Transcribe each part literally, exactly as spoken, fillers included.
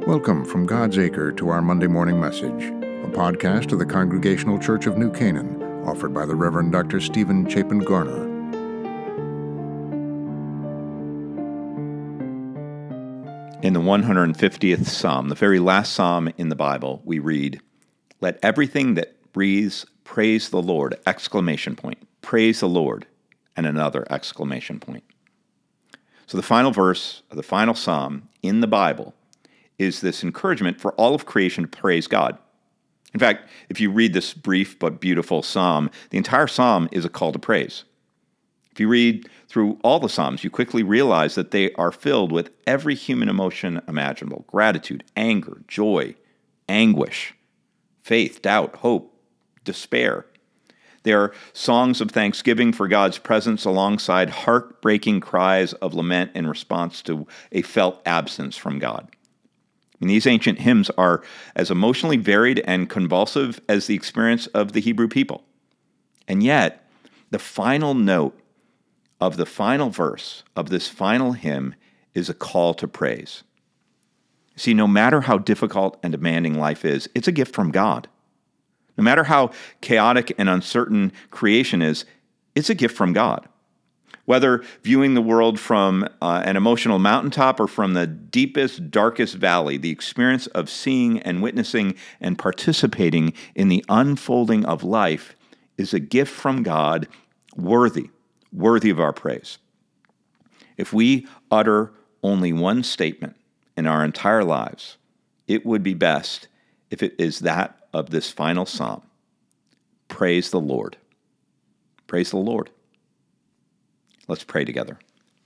Welcome from God's Acre to our Monday morning message, a podcast of the Congregational Church of New Canaan, offered by the Reverend Doctor Stephen Chapin Garner. In the one hundred fiftieth Psalm, the very last psalm in the Bible, we read, "Let everything that breathes praise the Lord!" Exclamation point. Praise the Lord! And another exclamation point. So the final verse of the final psalm in the Bible is this encouragement for all of creation to praise God. In fact, if you read this brief but beautiful psalm, the entire psalm is a call to praise. If you read through all the psalms, you quickly realize that they are filled with every human emotion imaginable: gratitude, anger, joy, anguish, faith, doubt, hope, despair. They are songs of thanksgiving for God's presence alongside heartbreaking cries of lament in response to a felt absence from God. And these ancient hymns are as emotionally varied and convulsive as the experience of the Hebrew people. And yet, the final note of the final verse of this final hymn is a call to praise. See, no matter how difficult and demanding life is, it's a gift from God. No matter how chaotic and uncertain creation is, it's a gift from God. Whether viewing the world from uh, an emotional mountaintop or from the deepest, darkest valley, the experience of seeing and witnessing and participating in the unfolding of life is a gift from God, worthy, worthy of our praise. If we utter only one statement in our entire lives, it would be best if it is that of this final psalm. Praise the Lord. Praise the Lord. Let's pray together.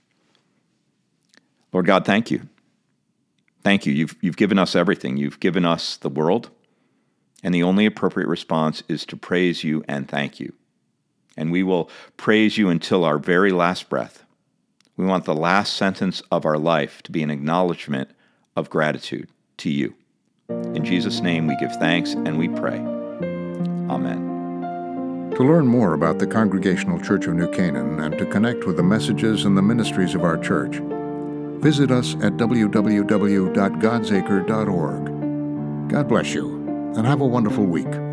Lord God, thank you. Thank you. You've, you've given us everything. You've given us the world, and the only appropriate response is to praise you and thank you. And we will praise you until our very last breath. We want the last sentence of our life to be an acknowledgement of gratitude to you. In Jesus' name we give thanks and we pray. Amen. To learn more about the Congregational Church of New Canaan and to connect with the messages and the ministries of our church, visit us at w w w dot gods acre dot org. God bless you, and have a wonderful week.